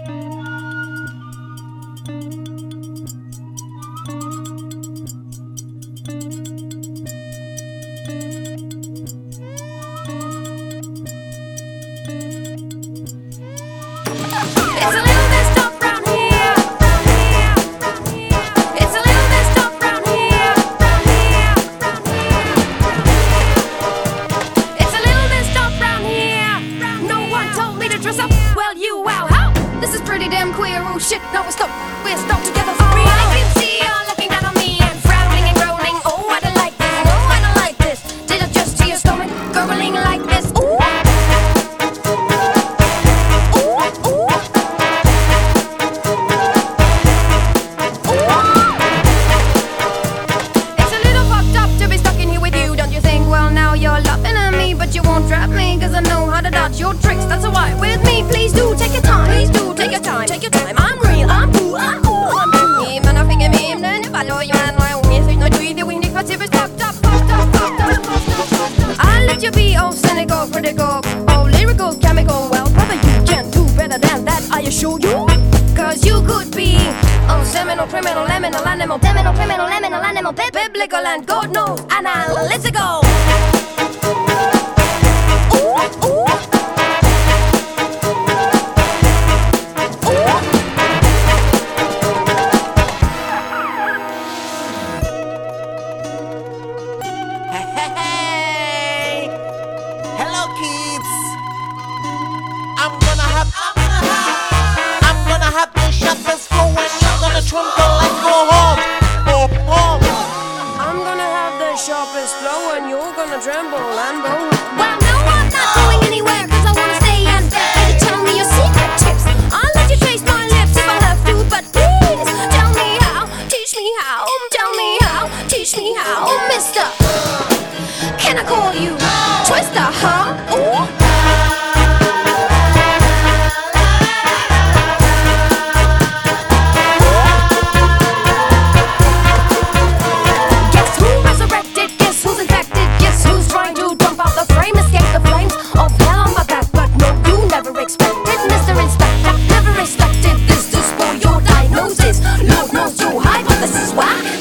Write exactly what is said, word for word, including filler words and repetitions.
Oh shit, no, we're stuck, we're stuck together for real. I can see you looking down on me and frowning and groaning. Oh, I don't like this, no, I don't like this. Did I just see your stomach gurgling like this? Ooh, ooh, ooh, ooh. It's a little fucked up to be stuck in here with you, don't you think? Well, now you're laughing at me, but you won't trap me, cause I know how to dodge your tricks. That's why with me, please do take your time. Please do take your time, take your time. I'm real, I'm cool, I'm cool, I'm cool. Men har fick med ämnen, faller ju en och en gång. Jag tror inte vi inte kvar till vi fucked up, fucked up, fucked up, fucked up. I let you be all cynical, critical, all lyrical, chemical. Well, brother, you can do better than that, I assure you. Cause you could be oh, seminal, criminal, liminal, animal, seminal, criminal, liminal, animal, biblical, and God knows analytical. Ooh, ooh. Hey, hello kids. I'm gonna have, I'm gonna have, I'm gonna have the sharpest flow and you're gonna tremble like go home, go home. I'm gonna have the sharpest flow and you're gonna tremble and go home. Well, no, I'm not going anywhere cause I wanna stay and better tell me your secret tips. I'll let you taste my lips if I have to, but please tell me how, teach me how, tell me how, teach me how, mister. Can I call you Twister, huh? Ooh. Guess who resurrected? Guess who's infected? Guess who's trying to jump out the frame? Escape the flames of hell on my back. But no, you never expected, Mister Inspector. Never expected this to spoil your diagnosis. Lord knows you hide, but this is why